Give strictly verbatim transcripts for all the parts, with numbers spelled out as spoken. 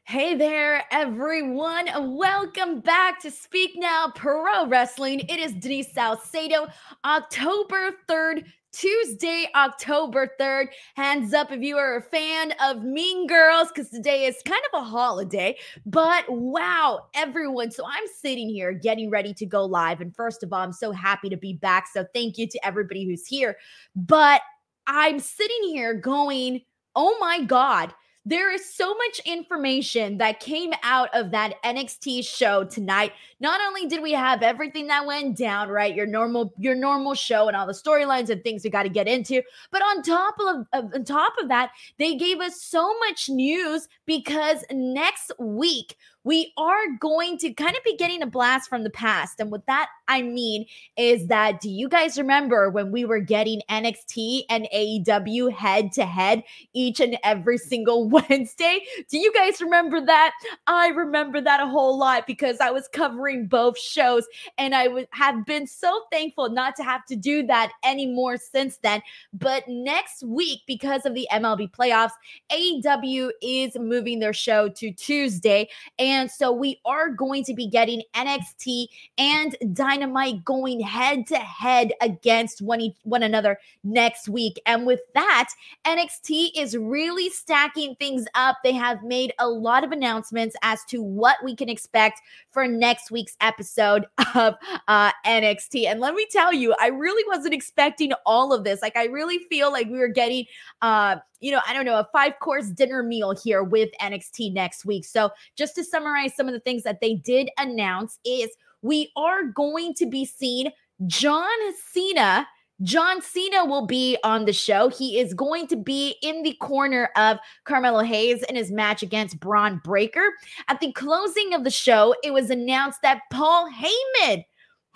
Hey there, everyone. Welcome back to Speak Now Pro Wrestling. It is Denise Salcedo, October third, Tuesday, October third. Hands up if you are a fan of Mean Girls, because today is kind of a holiday. But wow, everyone. So I'm sitting here getting ready to go live. And first of all, I'm so happy to be back. So thank you to everybody who's here. But I'm sitting here going, oh my God. There is so much information that came out of that N X T show tonight. Not only did we have everything that went down, right? Your normal, your normal show and all the storylines and things we got to get into, but on top of, of on top of that, they gave us so much news because next week we are going to kind of be getting a blast from the past. And what that I mean is that, do you guys remember when we were getting N X T and A E W head to head each and every single Wednesday? Do you guys remember that? I remember that a whole lot because I was covering both shows, and I would have been so thankful not to have to do that anymore since then. But next week, because of the M L B playoffs, A E W is moving their show to Tuesday. And And so we are going to be getting N X T and Dynamite going head to head against one, one another next week. And with that, N X T is really stacking things up. They have made a lot of announcements as to what we can expect for next week's episode of uh, N X T. And let me tell you, I really wasn't expecting all of this. Like, I really feel like we were getting, uh, you know, I don't know, a five-course dinner meal here with N X T next week. So just to summarize some of the things that they did announce is we are going to be seeing John Cena. John Cena will be on the show. He is going to be in the corner of Carmelo Hayes in his match against Braun Breaker. At the closing of the show, it was announced that Paul Heyman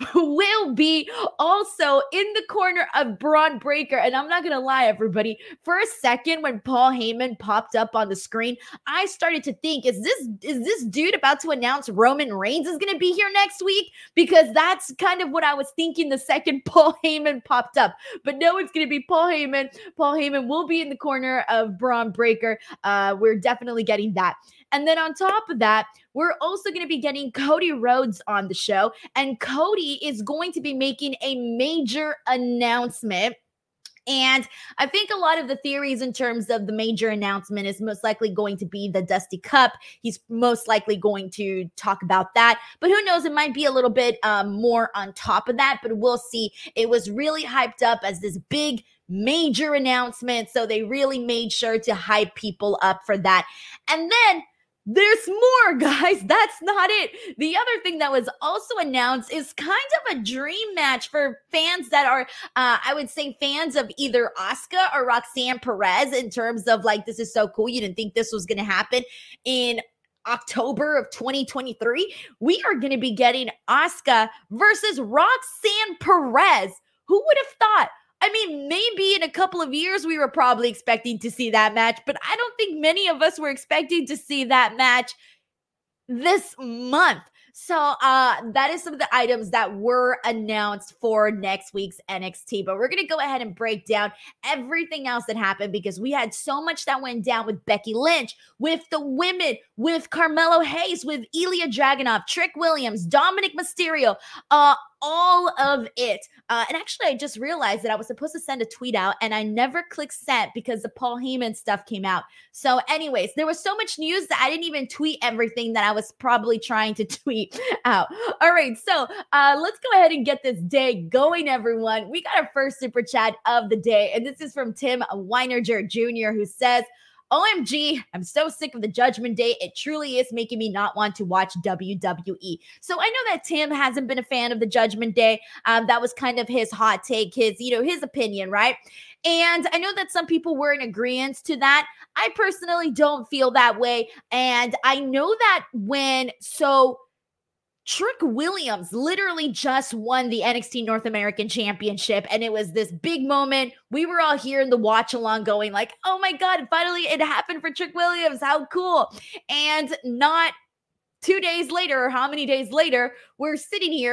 will be also in the corner of Braun Breaker. And I'm not going to lie, everybody. For a second, when Paul Heyman popped up on the screen, I started to think, is this is this dude about to announce Roman Reigns is going to be here next week? Because that's kind of what I was thinking the second Paul Heyman popped up. But no, it's going to be Paul Heyman. Paul Heyman will be in the corner of Braun Breaker. Uh, we're definitely getting that. And then on top of that, we're also going to be getting Cody Rhodes on the show. And Cody is going to be making a major announcement. And I think a lot of the theories in terms of the major announcement is most likely going to be the Dusty Cup. He's most likely going to talk about that. But who knows? It might be a little bit um, more on top of that. But we'll see. It was really hyped up as this big major announcement. So they really made sure to hype people up for that. And then there's more, guys. That's not it. The other thing that was also announced is kind of a dream match for fans that are, uh, I would say, fans of either Asuka or Roxanne Perez, in terms of like, this is so cool. You didn't think this was going to happen in October of twenty twenty-three. We are going to be getting Asuka versus Roxanne Perez. Who would have thought? I mean, maybe in a couple of years we were probably expecting to see that match, but I don't think many of us were expecting to see that match this month. So uh, that is some of the items that were announced for next week's N X T. But we're going to go ahead and break down everything else that happened, because we had so much that went down with Becky Lynch, with the women, with Carmelo Hayes, with Ilya Dragunov, Trick Williams, Dominic Mysterio, uh, all of it. Uh, and actually, I just realized that I was supposed to send a tweet out and I never clicked send because the Paul Heyman stuff came out. So anyways, there was so much news that I didn't even tweet everything that I was probably trying to tweet out. All right, so uh, let's go ahead and get this day going, everyone. We got our first super chat of the day, and this is from Tim Weinerger Junior, who says, O M G, I'm so sick of the Judgment Day. It truly is making me not want to watch W W E. So I know that Tim hasn't been a fan of the Judgment Day. Um, that was kind of his hot take, his, you know, his opinion, right? And I know that some people were in agreement to that. I personally don't feel that way. And I know that when, so Trick Williams literally just won the N X T North American Championship, and it was this big moment. We were all here in the watch along going like, oh my God, finally it happened for Trick Williams. How cool. And not two days later, or how many days later, we're sitting here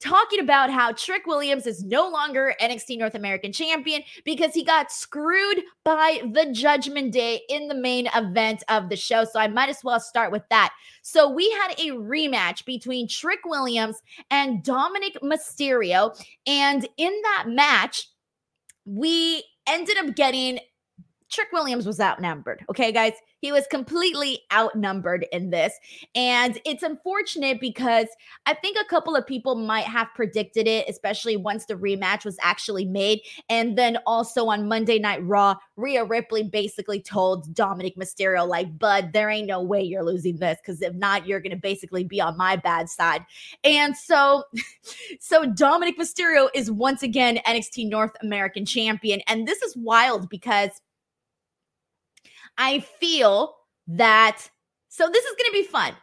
talking about how Trick Williams is no longer N X T North American champion because he got screwed by the Judgment Day in the main event of the show. So I might as well start with that. So we had a rematch between Trick Williams and Dominic Mysterio. And in that match, we ended up getting Trick Williams was outnumbered. Okay, guys, he was completely outnumbered in this. And it's unfortunate because I think a couple of people might have predicted it, especially once the rematch was actually made. And then also on Monday Night Raw, Rhea Ripley basically told Dominic Mysterio, like, bud, there ain't no way you're losing this, because if not, you're going to basically be on my bad side. And so, so Dominic Mysterio is once again N X T North American champion. And this is wild because I feel that, so this is going to be fun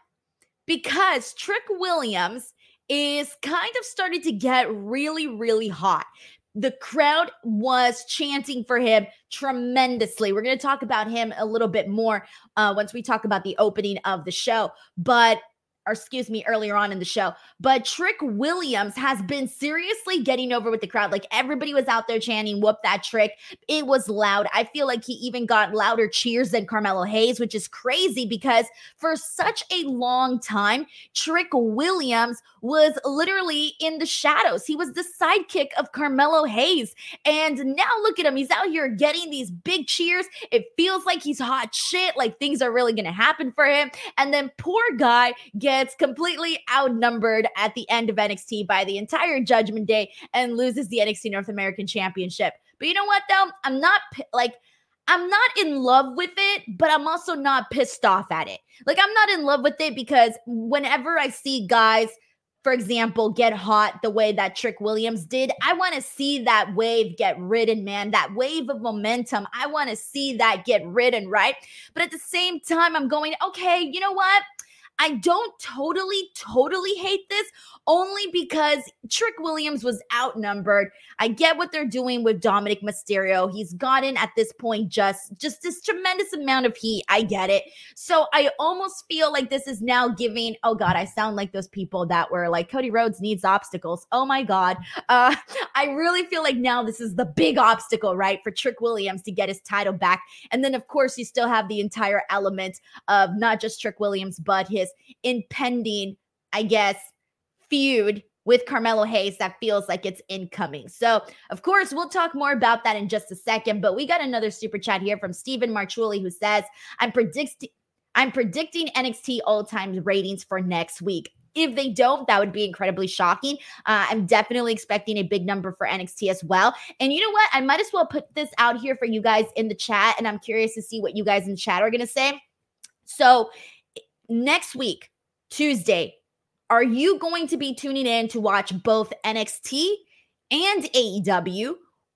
because Trick Williams is kind of starting to get really, really hot. The crowd was chanting for him tremendously. We're going to talk about him a little bit more uh, once we talk about the opening of the show. But or excuse me, earlier on in the show. But Trick Williams has been seriously getting over with the crowd. Like, everybody was out there chanting, whoop that trick. It was loud. I feel like he even got louder cheers than Carmelo Hayes, which is crazy because for such a long time, Trick Williams was literally in the shadows. He was the sidekick of Carmelo Hayes. And now look at him. He's out here getting these big cheers. It feels like he's hot shit, like things are really going to happen for him. And then poor guy gets Gets completely outnumbered at the end of N X T by the entire Judgment Day and loses the N X T North American Championship. But you know what, though? I'm not like, I'm not in love with it, but I'm also not pissed off at it. Like, I'm not in love with it because whenever I see guys, for example, get hot the way that Trick Williams did, I want to see that wave get ridden, man. That wave of momentum. I want to see that get ridden, right? But at the same time, I'm going, okay, you know what? I don't totally, totally hate this, only because Trick Williams was outnumbered. I get what they're doing with Dominic Mysterio. He's gotten at this point just, just this tremendous amount of heat. I get it. So I almost feel like this is now giving, oh God, I sound like those people that were like, Cody Rhodes needs obstacles. Oh my God. Uh, I really feel like now this is the big obstacle, right, for Trick Williams to get his title back. And then, of course, you still have the entire element of not just Trick Williams, but his impending, I guess, feud with Carmelo Hayes that feels like it's incoming. So, of course, we'll talk more about that in just a second, but we got another super chat here from Stephen Marchuli who says, I'm predicting I'm predicting N X T all-time ratings for next week. If they don't, that would be incredibly shocking. Uh, I'm definitely expecting a big number for N X T as well. And you know what? I might as well put this out here for you guys in the chat, and I'm curious to see what you guys in the chat are going to say. So, next week, Tuesday, are you going to be tuning in to watch both N X T and A E W,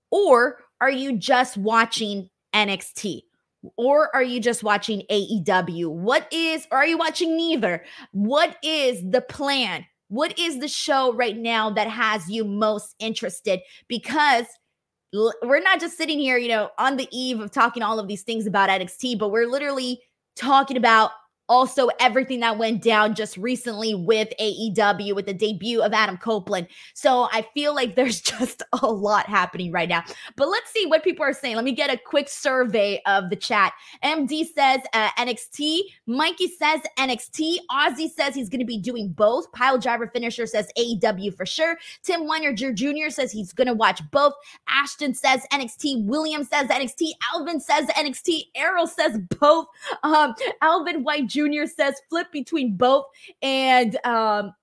or are you just watching N X T? Or are you just watching A E W? What is, or are you watching neither? What is the plan? What is the show right now that has you most interested? Because l- we're not just sitting here, you know, on the eve of talking all of these things about N X T, but we're literally talking about also everything that went down just recently with A E W, with the debut of Adam Copeland. So I feel like there's just a lot happening right now. But let's see what people are saying. Let me get a quick survey of the chat. M D says uh, N X T. Mikey says N X T. Ozzy says he's going to be doing both. Pile Driver Finisher says A E W for sure. Tim Weiner Junior says he's going to watch both. Ashton says N X T. William says N X T. Alvin says N X T. Errol says both. Um, Alvin White Junior says flip between both. And um,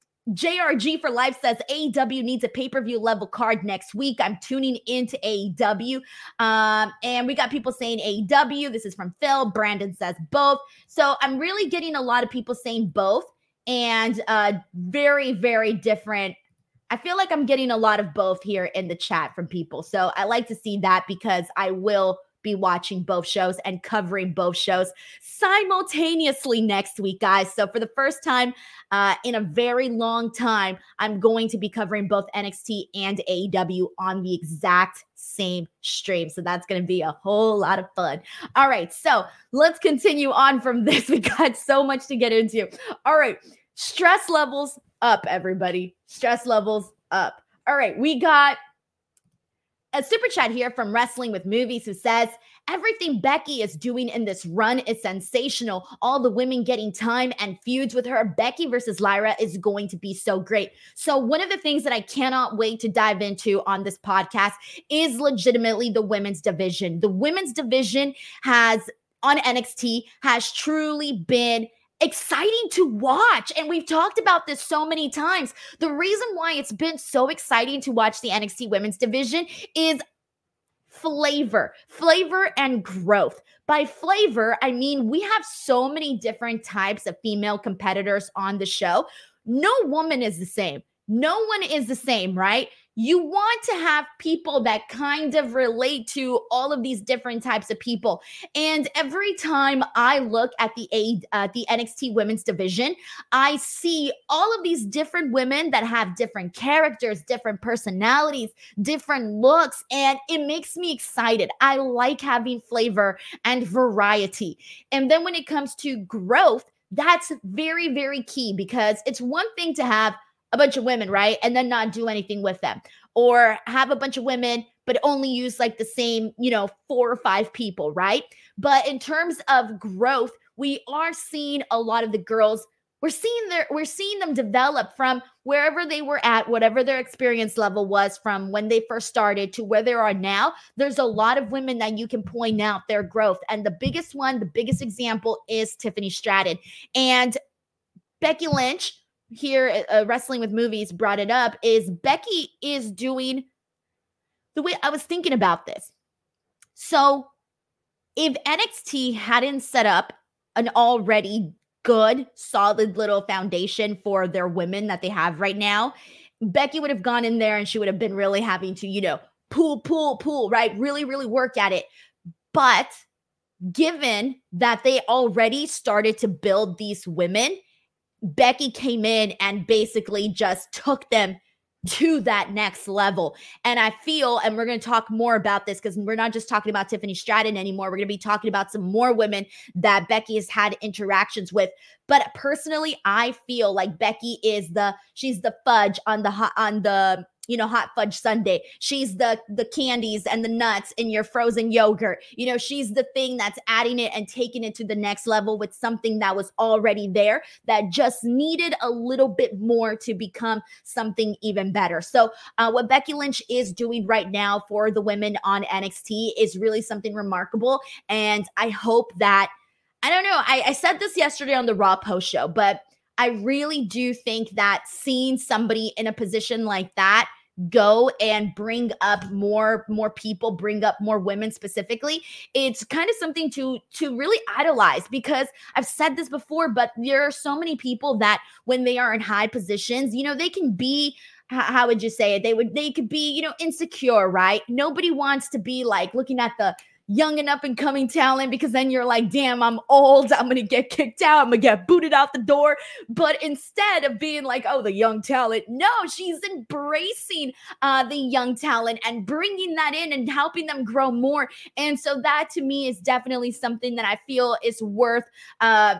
J R G for Life says A E W needs a pay-per-view level card next week. I'm tuning into A E W. Um, and we got people saying A E W. This is from Phil. Brandon says both. So I'm really getting a lot of people saying both, and uh, very, very different. I feel like I'm getting a lot of both here in the chat from people. So I like to see that because I will be watching both shows and covering both shows simultaneously next week, guys. So for the first time uh, in a very long time, I'm going to be covering both N X T and A E W on the exact same stream. So that's going to be a whole lot of fun. All right, so let's continue on from this. We got so much to get into. All right, stress levels up, everybody. Stress levels up. All right, we got a super chat here from Wrestling with Movies who says, everything Becky is doing in this run is sensational. All the women getting time and feuds with her. Becky versus Lyra is going to be so great. So one of the things that I cannot wait to dive into on this podcast is legitimately the women's division. The women's division has, on N X T, has truly been exciting to watch. And we've talked about this so many times. The reason why it's been so exciting to watch the N X T women's division is flavor, flavor and growth. By flavor, I mean, we have so many different types of female competitors on the show. No woman is the same. No one is the same, right? You want to have people that kind of relate to all of these different types of people. And every time I look at the A, uh, the N X T women's division, I see all of these different women that have different characters, different personalities, different looks, and it makes me excited. I like having flavor and variety. And then when it comes to growth, that's very, very key, because it's one thing to have a bunch of women, right? And then not do anything with them, or have a bunch of women, but only use like the same, you know, four or five people, right? But in terms of growth, we are seeing a lot of the girls, we're seeing their, we're seeing them develop from wherever they were at, whatever their experience level was from when they first started to where they are now. There's a lot of women that you can point out their growth. And the biggest one, the biggest example is Tiffany Stratton. And Becky Lynch, here uh, Wrestling with Movies brought it up, is Becky is doing the way I was thinking about this. So if N X T hadn't set up an already good, solid little foundation for their women that they have right now, Becky would have gone in there and she would have been really having to, you know, pull, pull, pull, right? Really, really work at it. But given that they already started to build these women, Becky came in and basically just took them to that next level. And I feel, and we're going to talk more about this because we're not just talking about Tiffany Stratton anymore. We're going to be talking about some more women that Becky has had interactions with. But personally, I feel like Becky is the, she's the fudge on the hot, on the, you know, hot fudge sundae. She's the, the candies and the nuts in your frozen yogurt. You know, she's the thing that's adding it and taking it to the next level with something that was already there that just needed a little bit more to become something even better. So uh, what Becky Lynch is doing right now for the women on N X T is really something remarkable. And I hope that, I don't know, I, I said this yesterday on the Raw post show, but I really do think that seeing somebody in a position like that go and bring up more, more people, bring up more women specifically, it's kind of something to, to really idolize, because I've said this before, but there are so many people that when they are in high positions, you know, they can be, how would you say it? They would, they could be, you know, insecure, right? Nobody wants to be like looking at the young and up and coming talent, because then you're like, damn, I'm old. I'm going to get kicked out. I'm going to get booted out the door. But instead of being like, oh, the young talent, no, she's embracing uh, the young talent and bringing that in and helping them grow more. And so that to me is definitely something that I feel is worth, uh,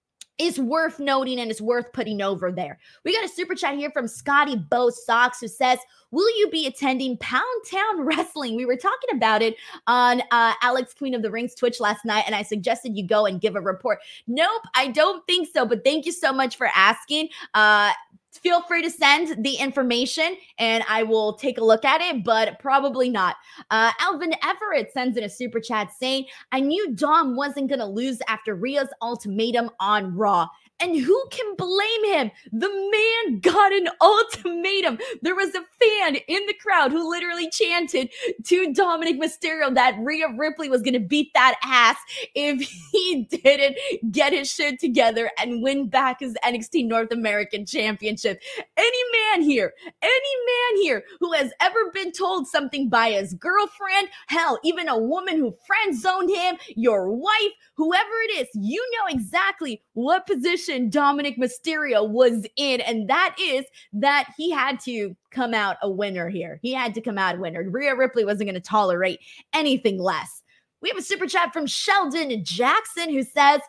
is worth noting and is worth putting over there. We got a super chat here from Scotty Bo Sox who says, will you be attending Pound Town Wrestling? We were talking about it on uh, Alex Queen of the Rings Twitch last night, and I suggested you go and give a report. Nope, I don't think so, but thank you so much for asking. Uh, Feel free to send the information and I will take a look at it, but probably not. Uh, Alvin Everett sends in a super chat saying, I knew Dom wasn't going to lose after Rhea's ultimatum on Raw. And who can blame him? The man got an ultimatum. There was a fan in the crowd who literally chanted to Dominic Mysterio that Rhea Ripley was going to beat that ass if he didn't get his shit together and win back his N X T North American Championship. Any man here, any man here who has ever been told something by his girlfriend, hell, even a woman who friend zoned him, your wife, whoever it is, you know exactly what position Dominic Mysterio was in, and that is that he had to come out a winner here. He had to come out a winner. Rhea Ripley wasn't going to tolerate anything less. We have a super chat from Sheldon Jackson who says,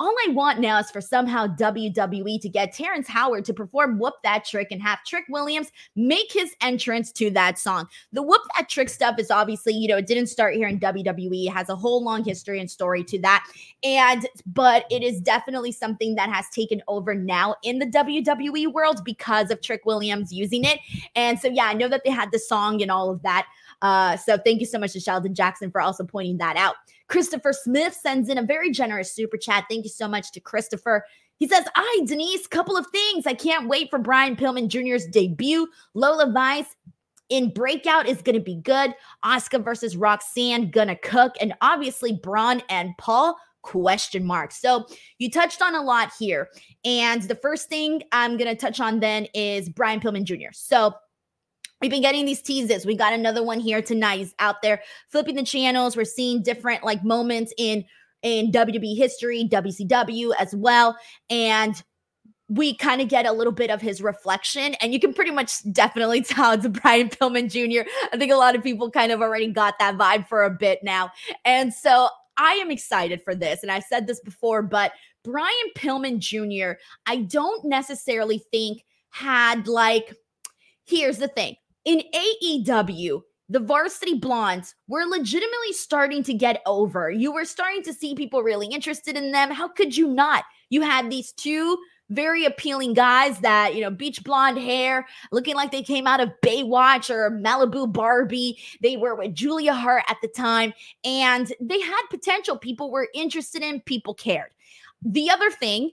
All I want now is for somehow W W E to get Terrence Howard to perform Whoop That Trick and have Trick Williams make his entrance to that song. The Whoop That Trick stuff is obviously, you know, it didn't start here in W W E. It has a whole long history and story to that. And, but it is definitely something that has taken over now in the W W E world because of Trick Williams using it. And so, yeah, I know that they had the song and all of that. Uh, so thank you so much to Sheldon Jackson for also pointing that out. Christopher Smith sends in a very generous super chat. Thank you so much to Christopher. He says, "Hi, Denise, couple of things. I can't wait for Brian Pillman Junior's debut. Lola Vice in Breakout is going to be good. Asuka versus Roxanne gonna cook. And obviously Braun and Paul, question mark." So you touched on a lot here. And the first thing I'm going to touch on then is Brian Pillman Junior So we've been getting these teases. We got another one here tonight. He's out there flipping the channels. We're seeing different like moments in, in W W E history, W C W as well. And we kind of get a little bit of his reflection. And you can pretty much definitely tell it's Brian Pillman Junior I think a lot of people kind of already got that vibe for a bit now. And so I am excited for this. And I've said this before, but Brian Pillman Junior, I don't necessarily think had like, here's the thing. In A E W, the Varsity Blondes were legitimately starting to get over. You were starting to see people really interested in them. How could you not? You had these two very appealing guys that, you know, beach blonde hair, looking like they came out of Baywatch or Malibu Barbie. They were with Julia Hart at the time, and they had potential. People were interested in, people cared. The other thing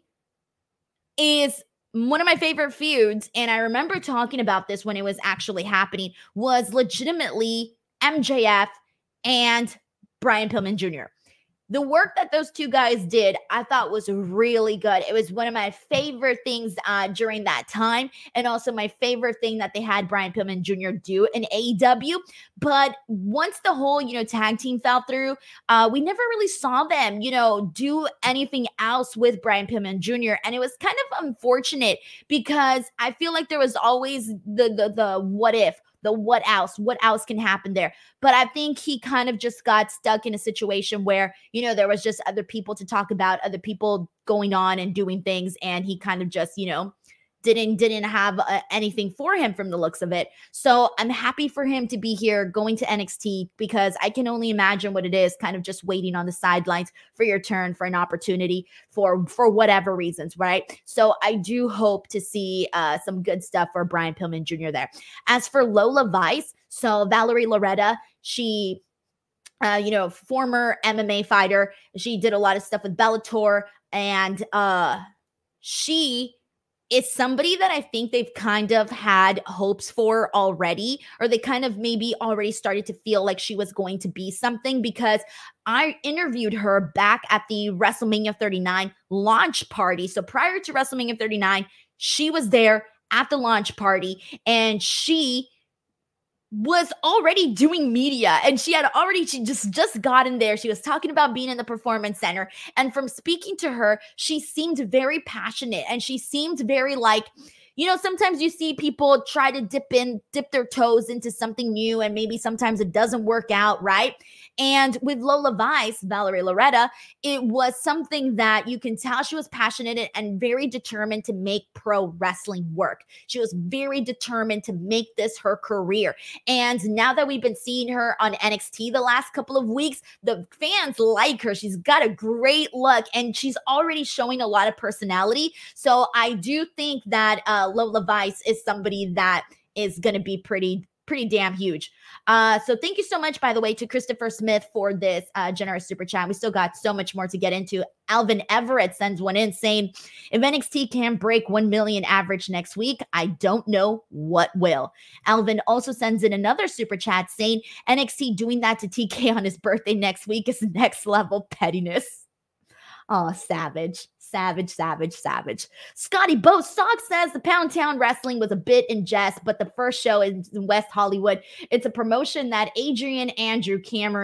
is, one of my favorite feuds, and I remember talking about this when it was actually happening, was legitimately M J F and Brian Pillman Junior The work that those two guys did, I thought was really good. It was one of my favorite things uh, during that time, and also my favorite thing that they had Brian Pillman Junior do in A E W. But once the whole, you know, tag team fell through, uh, we never really saw them, you know, do anything else with Brian Pillman Junior And it was kind of unfortunate because I feel like there was always the the the what if. The what else, what else can happen there. But I think he kind of just got stuck in a situation where, you know, there was just other people to talk about, other people going on and doing things. And he kind of just, you know, didn't, didn't have uh, anything for him from the looks of it. So I'm happy for him to be here going to N X T, because I can only imagine what it is kind of just waiting on the sidelines for your turn, for an opportunity, for, for whatever reasons, right? So I do hope to see uh, some good stuff for Brian Pillman Junior there. As for Lola Vice, so Valerie Loretta, she Uh, you know, former M M A fighter. She did a lot of stuff with Bellator, and uh, she is somebody that I think they've kind of had hopes for already, or they kind of maybe already started to feel like she was going to be something, because I interviewed her back at the WrestleMania thirty-nine launch party. So prior to WrestleMania thirty-nine, she was there at the launch party, and she was already doing media, and she had already, she just, just got in there. She was talking about being in the Performance Center. And from speaking to her, she seemed very passionate, and she seemed very like, you know, sometimes you see people try to dip in, dip their toes into something new, and maybe sometimes it doesn't work out, right? And with Lola Vice, Valerie Loretta, it was something that you can tell she was passionate and very determined to make pro wrestling work. She was very determined to make this her career. And now that we've been seeing her on N X T the last couple of weeks, the fans like her. She's got a great look, and she's already showing a lot of personality. So I do think that uh, Lola Vice is somebody that is going to be pretty, pretty damn huge. Uh, so thank you so much, by the way, to Christopher Smith for this uh, generous super chat. We still got so much more to get into. Alvin Everett sends one in saying, if N X T can break one million average next week, I don't know what will. Alvin also sends in another super chat saying, N X T doing that to T K on his birthday next week is next level pettiness. Oh, savage, savage, savage, savage. Scotty Bo Sock says the Pound Town Wrestling was a bit in jest, but the first show is in West Hollywood. It's a promotion that Adrian Andrew Cameron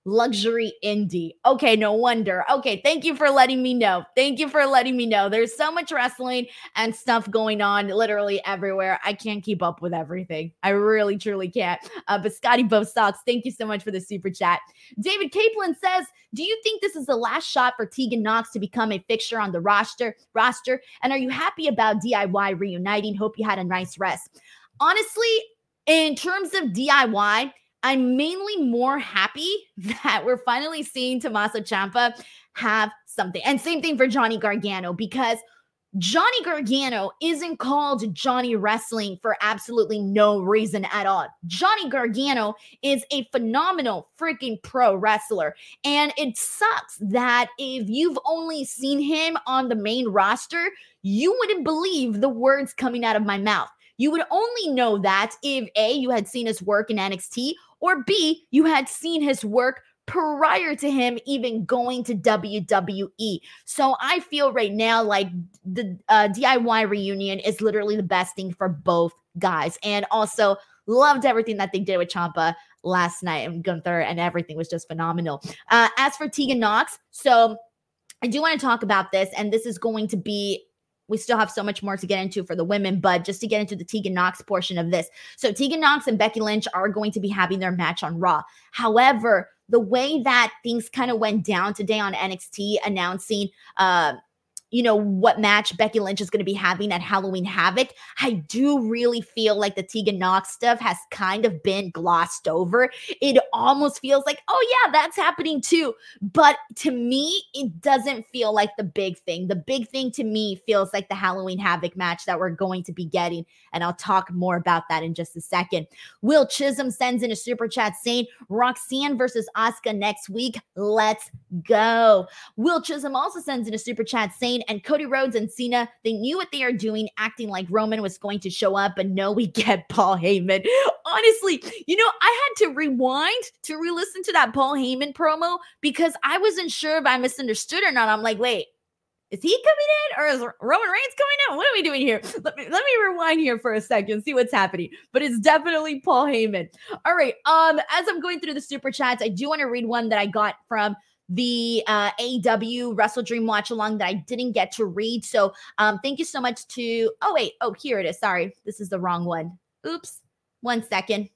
luxury indie. Okay, no wonder. Okay, thank you for letting me know. Thank you for letting me know. There's so much wrestling and stuff going on literally everywhere. I can't keep up with everything. I really, truly can't. Uh, but Scotty Bo Stocks, thank you so much for the super chat. David Capelin says, do you think this is the last shot for Tegan Knox to become a fixture on the roster? Roster? And are you happy about D I Y reuniting? Hope you had a nice rest. Honestly, in terms of D I Y, I'm mainly more happy that we're finally seeing Tommaso Ciampa have something. And same thing for Johnny Gargano, because Johnny Gargano isn't called Johnny Wrestling for absolutely no reason at all. Johnny Gargano is a phenomenal freaking pro wrestler. And it sucks that if you've only seen him on the main roster, you wouldn't believe the words coming out of my mouth. You would only know that if A, you had seen his work in N X T, or B, you had seen his work prior to him even going to W W E. So I feel right now like the uh, D I Y reunion is literally the best thing for both guys. And also loved everything that they did with Ciampa last night and Gunther, and everything was just phenomenal. Uh, as for Tegan Knox, so I do want to talk about this, and this is going to be, we still have so much more to get into for the women, but just to get into the Tegan Knox portion of this. So Tegan Knox and Becky Lynch are going to be having their match on Raw. However, the way that things kind of went down today on N X T announcing, uh, you know, what match Becky Lynch is going to be having at Halloween Havoc, I do really feel like the Tegan Knox stuff has kind of been glossed over. It almost feels like, oh yeah, that's happening too. But to me, it doesn't feel like the big thing. The big thing to me feels like the Halloween Havoc match that we're going to be getting. And I'll talk more about that in just a second. Will Chisholm sends in a super chat saying, Roxanne versus Asuka next week. Let's go. Will Chisholm also sends in a super chat saying, and Cody Rhodes and Cena, they knew what they are doing, acting like Roman was going to show up, but no, we get Paul Heyman. Honestly, you know, I had to rewind to re-listen to that Paul Heyman promo because I wasn't sure if I misunderstood or not. I'm like, wait, is he coming in or is Roman Reigns coming in? What are we doing here? Let me let me rewind here for a second, see what's happening. But it's definitely Paul Heyman. All right. Um, as I'm going through the super chats, I do want to read one that I got from the uh, A E W Wrestle Dream Watch Along that I didn't get to read. So um, thank you so much to, oh wait, oh, here it is. Sorry, this is the wrong one. Oops, one second.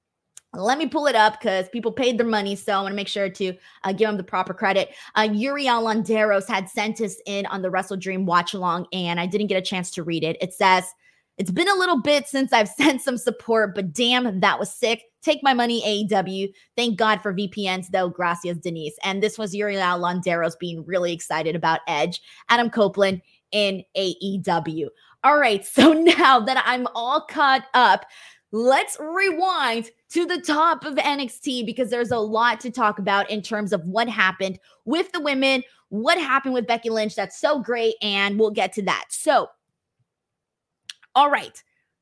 Let me pull it up because people paid their money, so I want to make sure to uh, give them the proper credit. Uh, Uriel Landeros had sent us in on the Wrestle Dream Watch Along, and I didn't get a chance to read it. It says, it's been a little bit since I've sent some support, but damn, that was sick. Take my money, A E W. Thank God for V P Ns, though. Gracias, Denise. And this was Uriel Landeros being really excited about Edge, Adam Copeland in A E W. All right, so now that I'm all caught up, let's rewind to the top of N X T because there's a lot to talk about in terms of what happened with the women, what happened with Becky Lynch. That's so great, and we'll get to that. So, all right.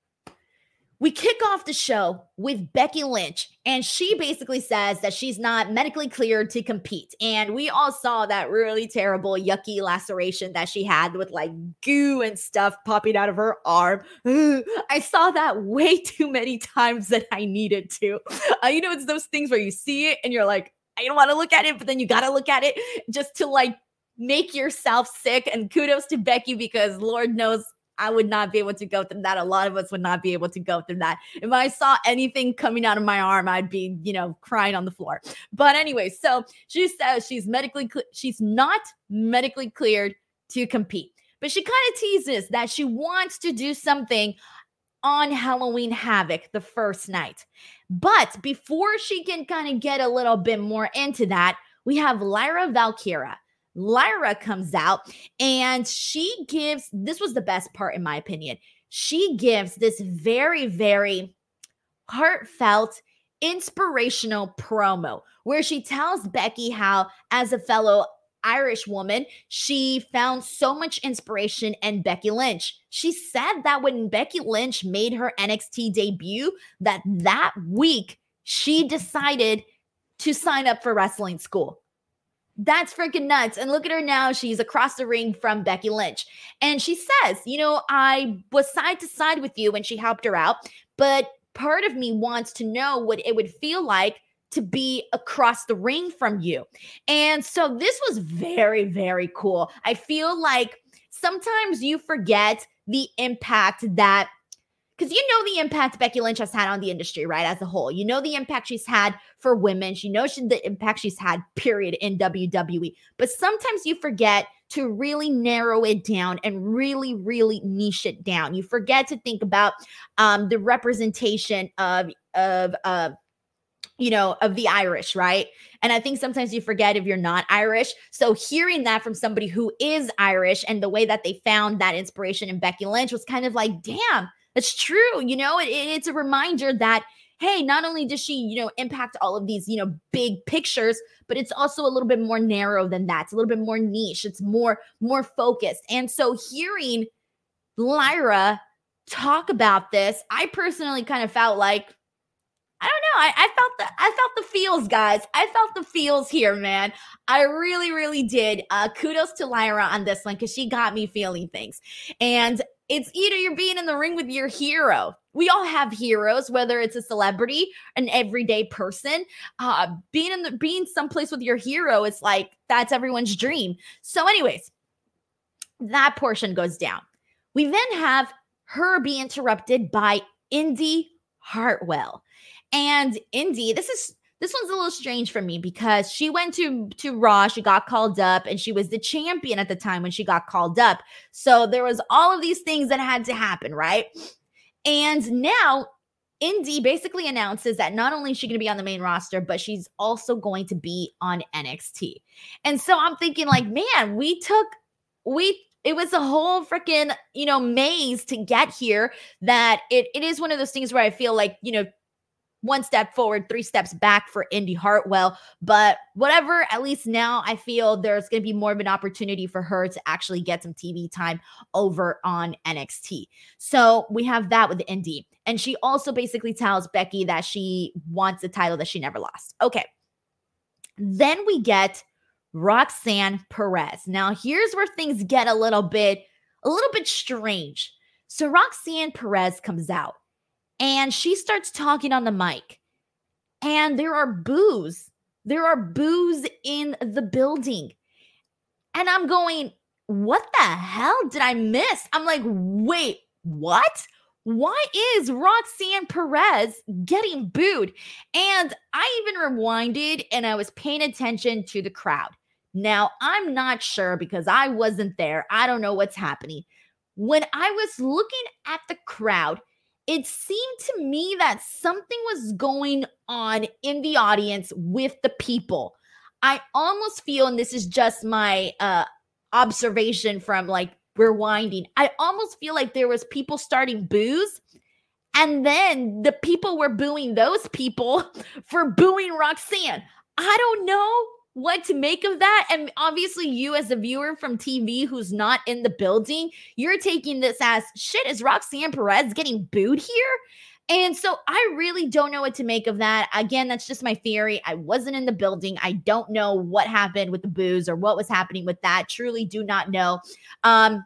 We kick off the show with Becky Lynch, and she basically says that she's not medically cleared to compete. And we all saw that really terrible, yucky laceration that she had with like goo and stuff popping out of her arm. I saw that way too many times than I needed to. Uh, you know, it's those things where you see it and you're like, I don't want to look at it, but then you got to look at it just to like make yourself sick. And kudos to Becky because Lord knows I would not be able to go through that. A lot of us would not be able to go through that. If I saw anything coming out of my arm, I'd be, you know, crying on the floor. But anyway, so she says she's medically, cl- she's not medically cleared to compete. But she kind of teases that she wants to do something on Halloween Havoc the first night. But before she can kind of get a little bit more into that, we have Lyra Valkyria. Lyra comes out and she gives, this was the best part in my opinion, she gives this very, very heartfelt, inspirational promo where she tells Becky how, as a fellow Irish woman, she found so much inspiration in Becky Lynch. She said that when Becky Lynch made her N X T debut, that that week she decided to sign up for wrestling school. That's freaking nuts. And look at her now. She's across the ring from Becky Lynch. And she says, you know, I was side to side with you when she helped her out, but part of me wants to know what it would feel like to be across the ring from you. And so this was very, very cool. I feel like sometimes you forget the impact that, because you know the impact Becky Lynch has had on the industry, right, as a whole. You know the impact she's had for women. You know she, the impact she's had, period, in W W E. But sometimes you forget to really narrow it down and really, really niche it down. You forget to think about um, the representation of, of, uh, you know, of the Irish, right? And I think sometimes you forget if you're not Irish. So hearing that from somebody who is Irish and the way that they found that inspiration in Becky Lynch was kind of like, damn, that's true. You know, it, it's a reminder that, hey, not only does she, you know, impact all of these, you know, big pictures, but it's also a little bit more narrow than that. It's a little bit more niche. It's more, more focused. And so hearing Lyra talk about this, I personally kind of felt like, I don't know. I, I felt the I felt the feels, guys. I felt the feels here, man. I really, really did. Uh, kudos to Lyra on this one because she got me feeling things. And it's either you're being in the ring with your hero. We all have heroes, whether it's a celebrity, an everyday person. Uh, being in the being someplace with your hero, it's like that's everyone's dream. So, anyways, that portion goes down. We then have her be interrupted by Indi Hartwell. And Indi, this is this one's a little strange for me because she went to, to Raw, she got called up, and she was the champion at the time when she got called up. So there was all of these things that had to happen, right? And now Indi basically announces that not only is she going to be on the main roster, but she's also going to be on N X T. And so I'm thinking like, man, we took, we it was a whole freaking, you know, maze to get here that it it is one of those things where I feel like, you know, one step forward, three steps back for Indi Hartwell. But whatever, at least now I feel there's going to be more of an opportunity for her to actually get some T V time over on N X T. So we have that with Indi. And she also basically tells Becky that she wants a title that she never lost. Okay. Then we get Roxanne Perez. Now here's where things get a little bit, a little bit strange. So Roxanne Perez comes out. And she starts talking on the mic. And there are boos. There are boos in the building. And I'm going, what the hell did I miss? I'm like, wait, what? Why is Roxanne Perez getting booed? And I even rewinded and I was paying attention to the crowd. Now, I'm not sure because I wasn't there. I don't know what's happening. When I was looking at the crowd, it seemed to me that something was going on in the audience with the people. I almost feel, and this is just my uh, observation from like rewinding, I almost feel like there was people starting boos, and then the people were booing those people for booing Roxanne. I don't know what to make of that. And obviously you as a viewer from T V who's not in the building, you're taking this as, shit, is Roxanne Perez getting booed here? And so I really don't know what to make of that. Again, that's just my theory. I wasn't in the building. I don't know what happened with the boos or what was happening with that. Truly do not know. Um,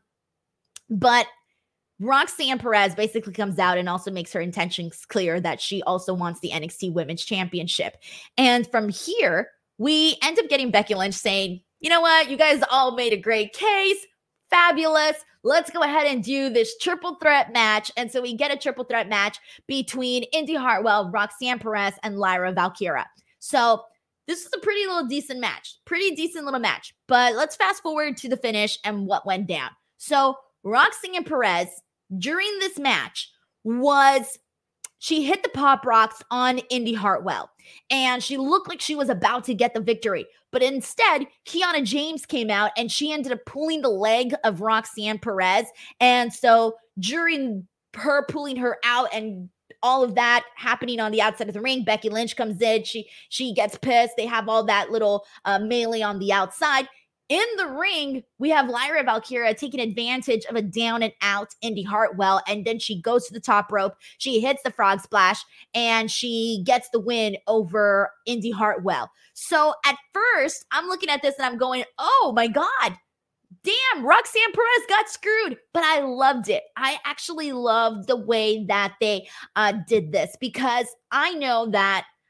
but Roxanne Perez basically comes out and also makes her intentions clear that she also wants the N X T Women's Championship. And from here, we end up getting Becky Lynch saying, you know what? You guys all made a great case. Fabulous. Let's go ahead and do this triple threat match. And so we get a triple threat match between Indi Hartwell, Roxanne Perez, and Lyra Valkyria. So this is a pretty little decent match. Pretty decent little match. But let's fast forward to the finish and what went down. So Roxanne Perez, during this match, was... she hit the pop rocks on Indi Hartwell, and she looked like she was about to get the victory. But instead, Kiana James came out, and she ended up pulling the leg of Roxanne Perez. And so during her pulling her out and all of that happening on the outside of the ring, Becky Lynch comes in. She, she gets pissed. They have all that little uh, melee on the outside. In the ring, we have Lyra Valkyria taking advantage of a down and out Indi Hartwell, and then she goes to the top rope. She hits the frog splash, and she gets the win over Indi Hartwell. So at first, I'm looking at this and I'm going, oh my God, damn, Roxanne Perez got screwed. But I loved it. I actually loved the way that they uh, did this because I know that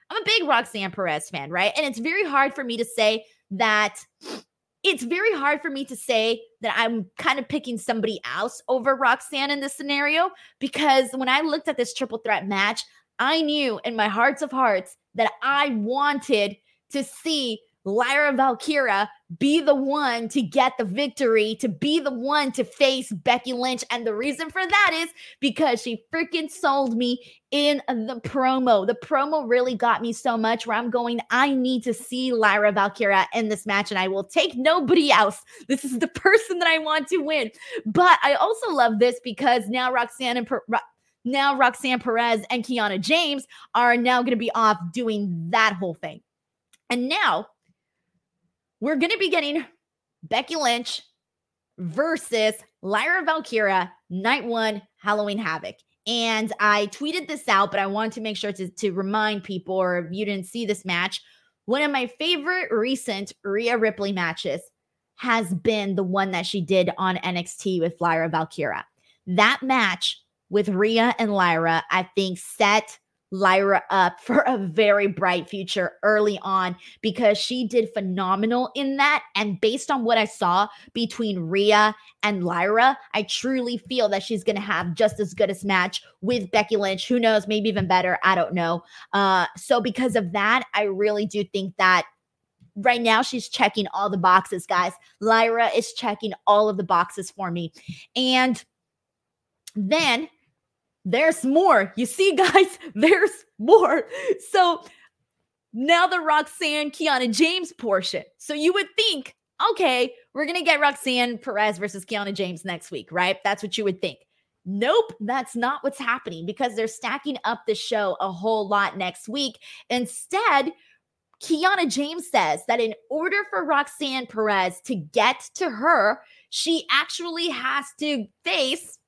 I'm a big Roxanne Perez fan, right? And it's very hard for me to say that it's very hard for me to say that I'm kind of picking somebody else over Roxanne in this scenario, because when I looked at this triple threat match, I knew in my hearts of hearts that I wanted to see Lyra Valkyria be the one to get the victory, to be the one to face Becky Lynch. And the reason for that is because she freaking sold me in the promo. The promo really got me so much where I'm going, I need to see Lyra Valkyria in this match, and I will take nobody else. This is the person that I want to win. But I also love this because now Roxanne and per- now Roxanne Perez and Kiana James are now going to be off doing that whole thing. And now we're going to be getting Becky Lynch versus Lyra Valkyria night one Halloween Havoc. And I tweeted this out, but I wanted to make sure to, to remind people, or if you didn't see this match, one of my favorite recent Rhea Ripley matches has been the one that she did on N X T with Lyra Valkyria. That match with Rhea and Lyra, I think, set Lyra up for a very bright future early on, because she did phenomenal in that. And based on what I saw between Rhea and Lyra, I truly feel that she's going to have just as good a match with Becky Lynch. Who knows? Maybe even better. I don't know. Uh, so because of that, I really do think that right now she's checking all the boxes, guys. Lyra is checking all of the boxes for me. And then there's more. You see, guys, there's more. So now the Roxanne Kiana James portion. So you would think, okay, we're going to get Roxanne Perez versus Kiana James next week, right? That's what you would think. Nope, that's not what's happening, because they're stacking up the show a whole lot next week. Instead, Kiana James says that in order for Roxanne Perez to get to her, she actually has to face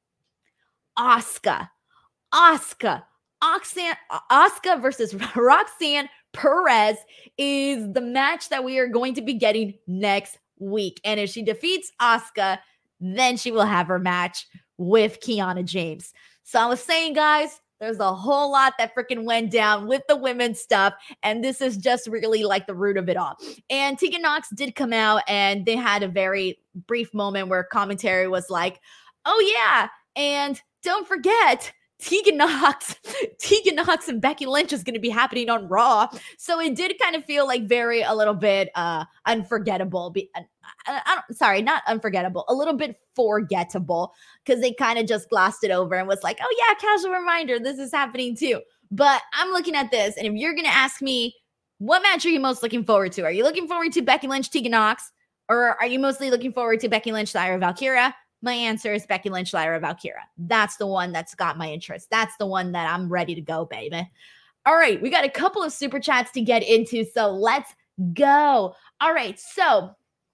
Asuka. Asuka. Asuka, Asuka versus Roxanne Perez is the match that we are going to be getting next week. And if she defeats Asuka, then she will have her match with Kiana James. So I was saying, guys, there's a whole lot that freaking went down with the women's stuff. And this is just really like the root of it all. And Tegan Nox did come out, and they had a very brief moment where commentary was like, oh yeah, and don't forget, Tegan Nox, Tegan Nox and Becky Lynch is going to be happening on Raw. So it did kind of feel like very, a little bit uh, unforgettable. Be, I, I don't, sorry, not unforgettable, a little bit forgettable, because they kind of just glossed it over and was like, oh yeah, casual reminder, this is happening too. But I'm looking at this, and if you're going to ask me, what match are you most looking forward to? Are you looking forward to Becky Lynch, Tegan Nox, or are you mostly looking forward to Becky Lynch, Lyra Valkyria? My answer is Becky Lynch, Lyra Valkyria. That's the one that's got my interest. That's the one that I'm ready to go, baby. All right, we got a couple of super chats to get into, so let's go. All right, so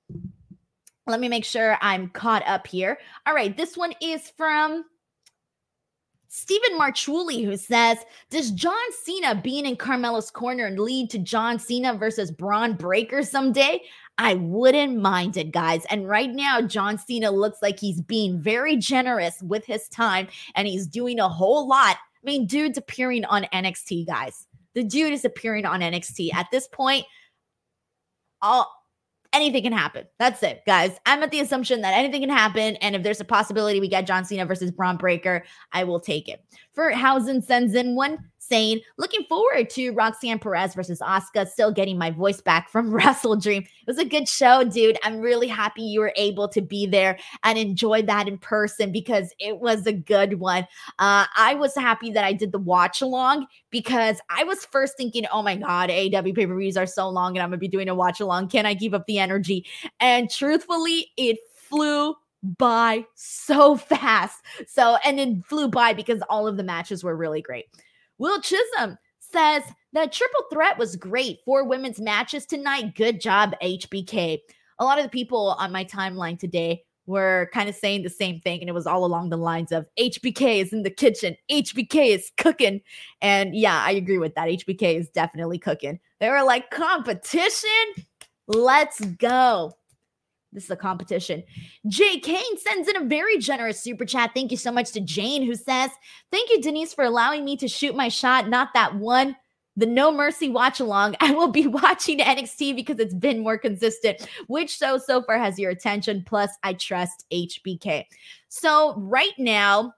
let me make sure I'm caught up here. All right, this one is from Stephen Marchuli, who says, does John Cena being in Carmelo's corner lead to John Cena versus Braun Breaker someday? I wouldn't mind it, guys. And right now, John Cena looks like he's being very generous with his time, and he's doing a whole lot. I mean, dude's appearing on N X T, guys. The dude is appearing on N X T. At this point, all anything can happen. That's it, guys. I'm at the assumption that anything can happen, and if there's a possibility we get John Cena versus Braun Breaker, I will take it. Furthausen sends in one saying, looking forward to Roxanne Perez versus Asuka. Still getting my voice back from Wrestle Dream. It was a good show, dude. I'm really happy you were able to be there and enjoy that in person, because it was a good one. Uh, I was happy that I did the watch along, because I was first thinking, oh my God, A E W pay-per-views are so long and I'm going to be doing a watch along. Can I keep up the energy? And truthfully, it flew by so fast. So, and it flew by because all of the matches were really great. Will Chisholm says that triple threat was great. Four women's matches tonight. Good job, H B K. A lot of the people on my timeline today were kind of saying the same thing, and it was all along the lines of H B K is in the kitchen. H B K is cooking. And yeah, I agree with that. H B K is definitely cooking. They were like, competition? Let's go. This is a competition. Jay Kane sends in a very generous super chat. Thank you so much to Jane, who says, thank you, Denise, for allowing me to shoot my shot. Not that one. the No Mercy watch along. I will be watching N X T because it's been more consistent. Which show so far has your attention? Plus, I trust H B K. So right now,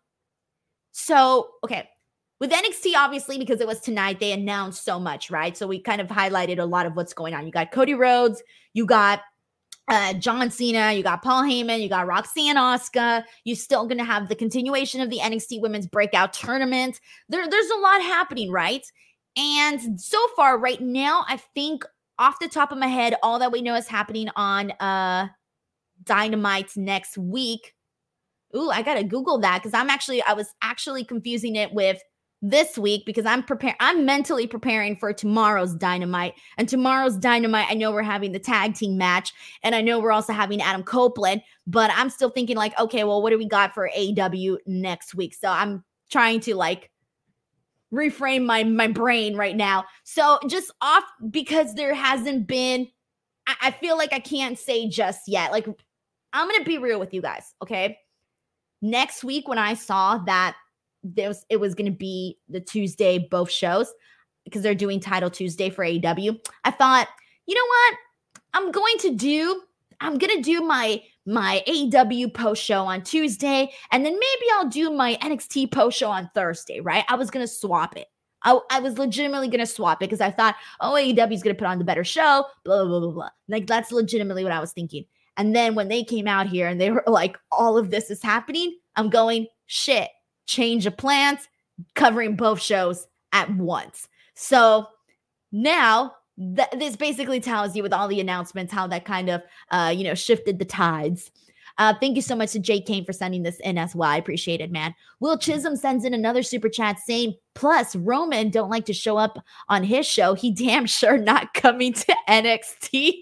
so, okay. With N X T, obviously, because it was tonight, they announced so much, right? So we kind of highlighted a lot of what's going on. You got Cody Rhodes, you got uh, John Cena, you got Paul Heyman, you got Roxanne Asuka. You're still going to have the continuation of the N X T Women's Breakout Tournament. There, there's a lot happening, right? And so far, right now, I think off the top of my head, all that we know is happening on uh, Dynamite next week. Ooh, I gotta Google that because I'm actually, I was actually confusing it with this week because I'm preparing, I'm mentally preparing for tomorrow's Dynamite. And tomorrow's Dynamite, I know we're having the tag team match, and I know we're also having Adam Copeland, but I'm still thinking like, okay, well, what do we got for A E W next week? So I'm trying to like reframe my my brain right now. So just off because there hasn't been, I, I feel like I can't say just yet. Like, I'm gonna be real with you guys, okay? Next week, when I saw that there was, it was going to be the Tuesday, both shows, because they're doing Title Tuesday for A E W, I thought, you know what? I'm going to do, I'm going to do my, my A E W post show on Tuesday, and then maybe I'll do my N X T post show on Thursday, right? I was going to swap it. I, I was legitimately going to swap it because I thought, oh, A E W is going to put on the better show, blah, blah, blah, blah. Like, that's legitimately what I was thinking. And then when they came out here and they were like, all of this is happening, I'm going, shit, change of plans, covering both shows at once. So now th- this basically tells you with all the announcements how that kind of, uh, you know, shifted the tides. Uh, thank you so much to Jay Kane for sending this in as well. I appreciate it, man. Will Chisholm sends in another super chat saying, plus Roman don't like to show up on his show. He damn sure not coming to N X T.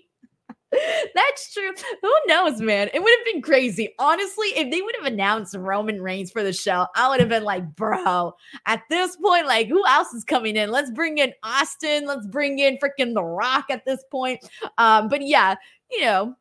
That's true. Who knows, man? It would have been crazy. Honestly, if they would have announced Roman Reigns for the show, I would have been like, bro, at this point, like, who else is coming in? Let's bring in Austin. Let's bring in freaking The Rock at this point. Um, but yeah, you know,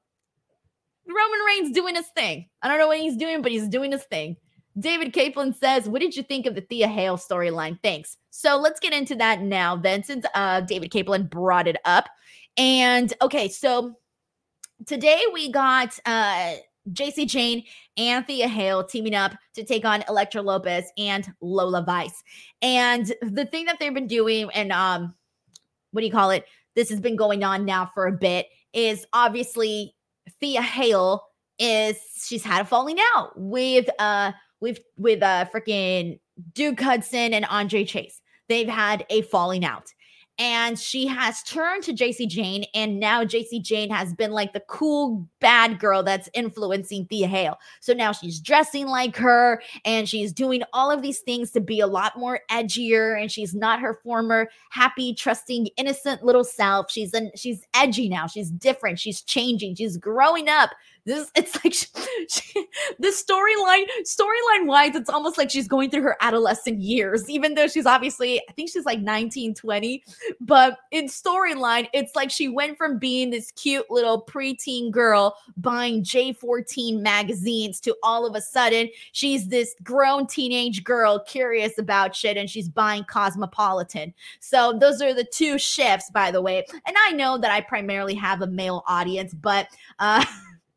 Roman Reigns doing his thing. I don't know what he's doing, but he's doing his thing. David Kaplan says, what did you think of the Thea Hale storyline? Thanks. So let's get into that now then, since uh, David Kaplan brought it up. And okay, so today we got uh, J C Jane and Thea Hale teaming up to take on Elektra Lopez and Lola Vice. And the thing that they've been doing, and um, what do you call it? This has been going on now for a bit, is obviously Thea Hale is, she's had a falling out with uh with with uh freaking Duke Hudson and Andre Chase. They've had a falling out. And she has turned to J C Jane, and now J C Jane has been like the cool bad girl that's influencing Thea Hale. So now she's dressing like her, and she's doing all of these things to be a lot more edgier, and she's not her former happy, trusting, innocent little self. She's an, she's edgy now. She's different. She's changing. She's growing up. This it's like she, she, the storyline storyline wise, it's almost like she's going through her adolescent years, even though she's obviously, I think she's like nineteen, twenty. But in storyline, it's like she went from being this cute little preteen girl buying J fourteen magazines to all of a sudden she's this grown teenage girl curious about shit, and she's buying Cosmopolitan. So those are the two shifts, by the way. And I know that I primarily have a male audience, but uh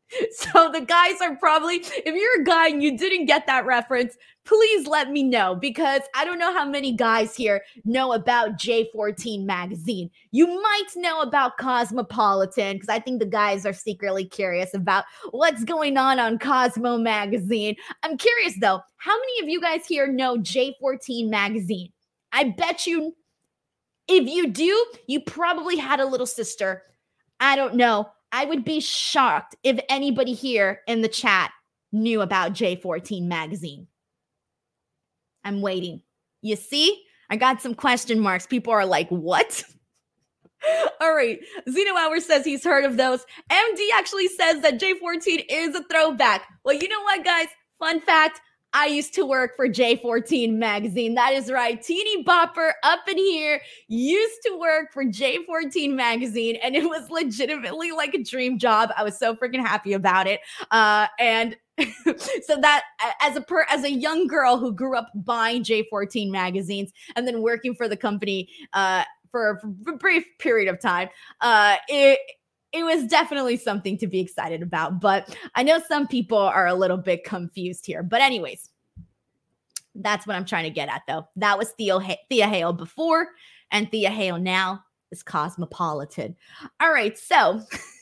so the guys are probably, if you're a guy and you didn't get that reference, please let me know, because I don't know how many guys here know about J fourteen magazine. You might know about Cosmopolitan, because I think the guys are secretly curious about what's going on on Cosmo magazine. I'm curious though, how many of you guys here know J fourteen magazine? I bet you, if you do, you probably had a little sister. I don't know. I would be shocked if anybody here in the chat knew about J fourteen magazine. I'm waiting. You see? I got some question marks. People are like, what? All right. Zeno Hour says he's heard of those. M D actually says that J fourteen is a throwback. Well, you know what, guys? Fun fact. I used to work for J fourteen magazine. That is right. Teeny Bopper up in here used to work for J fourteen magazine, and it was legitimately like a dream job. I was so freaking happy about it. Uh, and so that as a per, as a young girl who grew up buying J fourteen magazines and then working for the company uh, for, for a brief period of time, uh, it it was definitely something to be excited about. But I know some people are a little bit confused here. But anyways, that's what I'm trying to get at, though. That was Theo Thea Hale before, and Thea Hale now is Cosmopolitan. All right, so,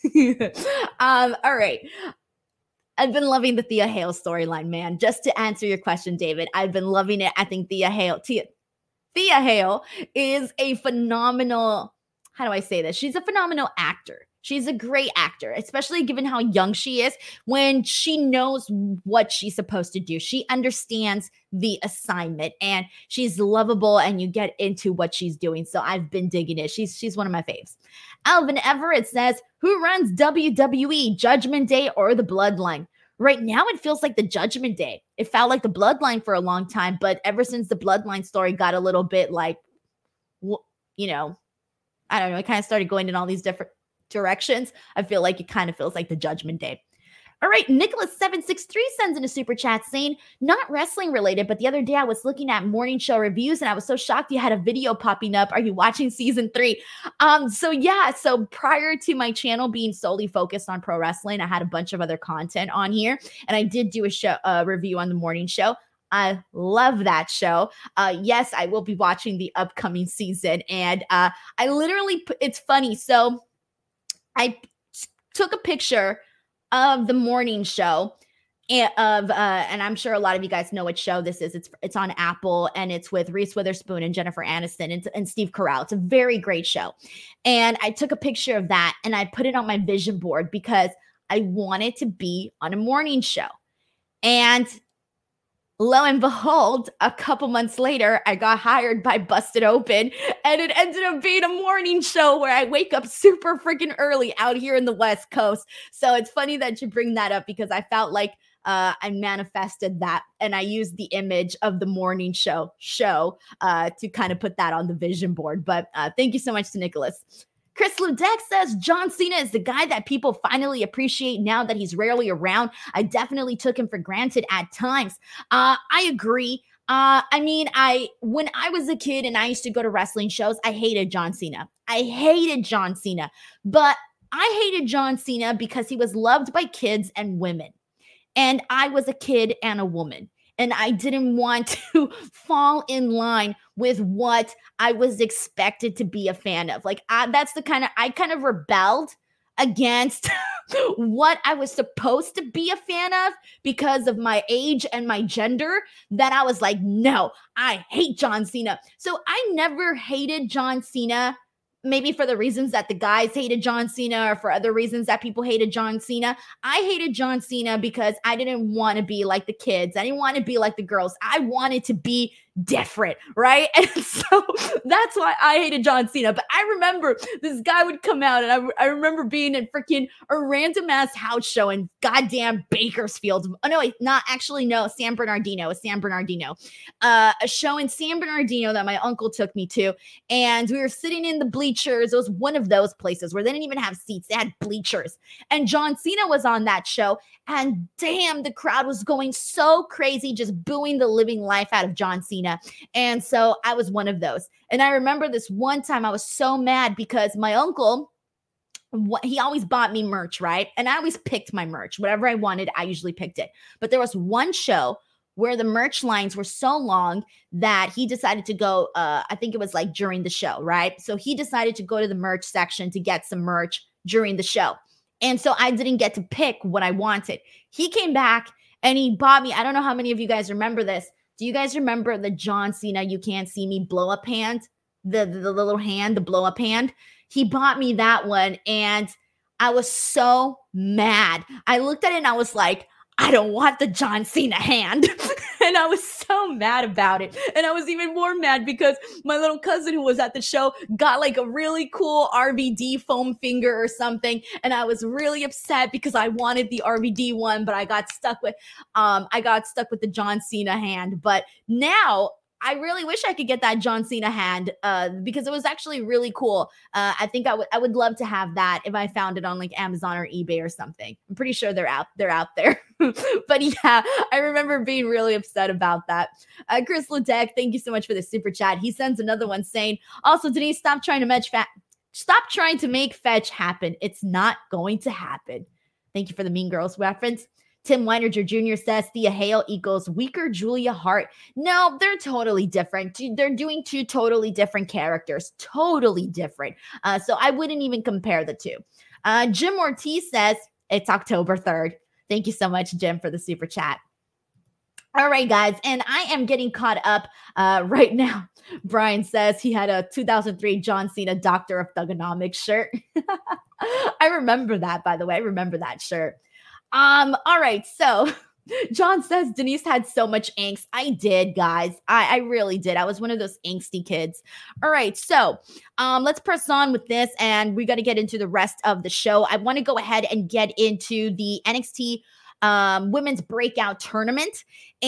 um, all right. I've been loving the Thea Hale storyline, man. Just to answer your question, David, I've been loving it. I think Thea Hale, Thea, Thea Hale is a phenomenal, how do I say this? She's a phenomenal actor. She's a great actor, especially given how young she is. When she knows what she's supposed to do, she understands the assignment, and she's lovable, and you get into what she's doing. So I've been digging it. She's she's one of my faves. Alvin Everett says, who runs W W E, Judgment Day or the Bloodline? Right now, it feels like the Judgment Day. It felt like the Bloodline for a long time, but ever since the Bloodline story got a little bit like, you know, I don't know, it kind of started going in all these different directions. I feel like it kind of feels like the Judgment Day. All right, Nicholas seven six three sends in a super chat saying, not wrestling related, but the other day I was looking at morning show reviews and I was so shocked you had a video popping up. Are you watching season three? Um, so yeah, so prior to my channel being solely focused on pro wrestling, I had a bunch of other content on here, and I did do a show uh, review on the morning show. I love that show. Uh, yes, I will be watching the upcoming season, and uh, I literally, it's funny. So I t- took a picture of the morning show and of, uh, and I'm sure a lot of you guys know what show this is. It's it's on Apple, and it's with Reese Witherspoon and Jennifer Aniston and, and Steve Carell. It's a very great show. And I took a picture of that and I put it on my vision board because I wanted to be on a morning show. And lo and behold, a couple months later, I got hired by Busted Open, and it ended up being a morning show where I wake up super freaking early out here in the West Coast. So it's funny that you bring that up because I felt like uh, I manifested that, and I used the image of the morning show show uh, to kind of put that on the vision board. But uh, thank you so much to Nicholas. Chris Ludek says, John Cena is the guy that people finally appreciate now that he's rarely around. I definitely took him for granted at times. Uh, I agree. Uh, I mean, I when I was a kid and I used to go to wrestling shows, I hated John Cena. I hated John Cena. But I hated John Cena because he was loved by kids and women. And I was a kid and a woman. And I didn't want to fall in line with what I was expected to be a fan of. Like, I, that's the kind of, I kind of rebelled against what I was supposed to be a fan of because of my age and my gender, that I was like, no, I hate John Cena. So I never hated John Cena, maybe for the reasons that the guys hated John Cena or for other reasons that people hated John Cena. I hated John Cena because I didn't want to be like the kids. I didn't want to be like the girls. I wanted to be different, right? And so that's why I hated John Cena. But I remember this guy would come out, and I, I remember being in freaking a random ass house show in goddamn Bakersfield. Oh, no, wait, not actually, no, San Bernardino, San Bernardino. Uh, a show in San Bernardino that my uncle took me to. And we were sitting in the bleachers. It was one of those places where they didn't even have seats. They had bleachers. And John Cena was on that show. And damn, the crowd was going so crazy, just booing the living life out of John Cena. And so I was one of those. And I remember this one time I was so mad because my uncle, he always bought me merch, right? And I always picked my merch. Whatever I wanted, I usually picked it. But there was one show where the merch lines were so long that he decided to go, uh, I think it was like during the show, right? So he decided to go to the merch section to get some merch during the show. And so I didn't get to pick what I wanted. He came back and he bought me, I don't know how many of you guys remember this. Do you guys remember the John Cena You Can't See Me blow up hand? The, the, the little hand, the blow up hand? He bought me that one and I was so mad. I looked at it and I was like, I don't want the John Cena hand. And I was so mad about it. And I was even more mad because my little cousin who was at the show got like a really cool R V D foam finger or something. And I was really upset because I wanted the R V D one, but I got stuck with, um, I got stuck with the John Cena hand. But now I really wish I could get that John Cena hand uh, because it was actually really cool. Uh, I think I would I would love to have that if I found it on like Amazon or eBay or something. I'm pretty sure they're out they're out there. But yeah, I remember being really upset about that. Uh, Chris Ledeck, thank you so much for the super chat. He sends another one saying, also, Denise, stop trying to match fat. Stop trying to make fetch happen. It's not going to happen. Thank you for the Mean Girls reference. Tim Weinerger Junior says Thea Hale equals weaker Julia Hart. No, they're totally different. They're doing two totally different characters. Totally different. Uh, so I wouldn't even compare the two. Uh, Jim Ortiz says it's October third. Thank you so much, Jim, for the super chat. All right, guys, and I am getting caught up uh, right now. Brian says he had a two thousand three John Cena Doctor of Thugonomics shirt. I remember that, by the way. I remember that shirt. Um, all right, so John says Denise had so much angst. I did, guys. I, I really did. I was one of those angsty kids. All right, so um, let's press on with this, and we got to get into the rest of the show. I want to go ahead and get into the N X T um, Women's Breakout Tournament,